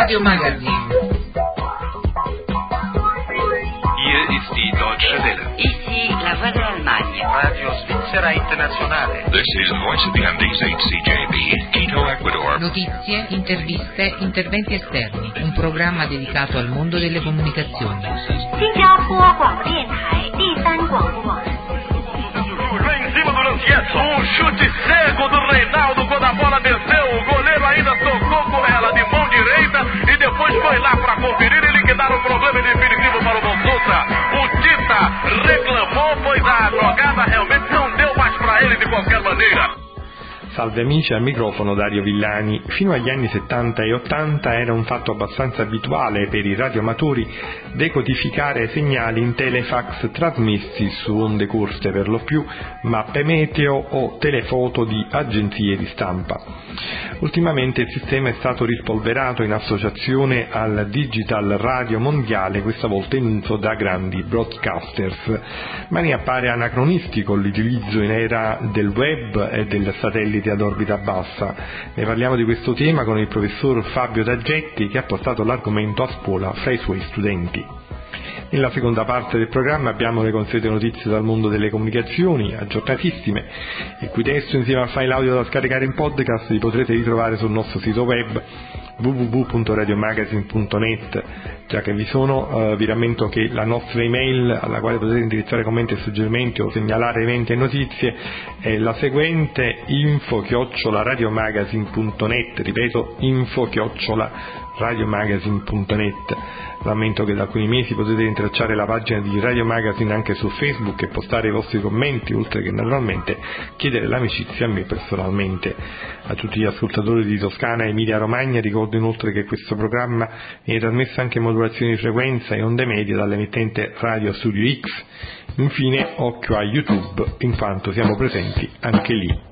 Radio Magazine. Hier ist die Deutsche Welle. Ici la voix de l'Allemagne. Radio Svizzera Internazionale. This is Voice of the Andes, HCJB, Quito, Ecuador. Notizie, interviste, interventi esterni. Un programma dedicato al mondo delle comunicazioni. 新加坡广播电台第三广播网。 Lá em cima do Lanchietto, chute cego do Reinaldo quando a bola desceu. O goleiro ainda tocou com ela de mão direita e depois foi lá para conferir e liquidar o problema definitivo para o Bonsuta. O Tita reclamou, pois a jogada realmente não deu mais para ele de qualquer maneira. Salve amici, al microfono Dario Villani. Fino agli anni 70 e 80 era un fatto abbastanza abituale per i radioamatori decodificare segnali in telefax trasmessi su onde corte per lo più, mappe meteo o telefoto di agenzie di stampa. Ultimamente il sistema è stato rispolverato in associazione al Digital Radio Mondiale, questa volta in uso da grandi broadcasters, ma ne appare anacronistico l'utilizzo in era del web e del satellite ad orbita bassa. Ne parliamo di questo tema con il professor Fabio D'Aggetti, che ha portato l'argomento a scuola fra i suoi studenti. Nella seconda parte del programma abbiamo le consuete notizie dal mondo delle comunicazioni, aggiornatissime, il cui testo insieme al file audio da scaricare in podcast li potrete ritrovare sul nostro sito web www.radiomagazine.net. Già che vi sono, vi rammento che la nostra email alla quale potete indirizzare commenti e suggerimenti o segnalare eventi e notizie è la seguente: info@radiomagazine.net, ripeto, info@radiomagazine.net. Rammento che da alcuni mesi potete rintracciare la pagina di Radio Magazine anche su Facebook e postare i vostri commenti, oltre che naturalmente chiedere l'amicizia a me personalmente. A tutti gli ascoltatori di Toscana e Emilia Romagna ricordo inoltre che questo programma viene trasmesso anche in modulazione di frequenza e onde medie dall'emittente Radio Studio X. Infine occhio a YouTube, in quanto siamo presenti anche lì.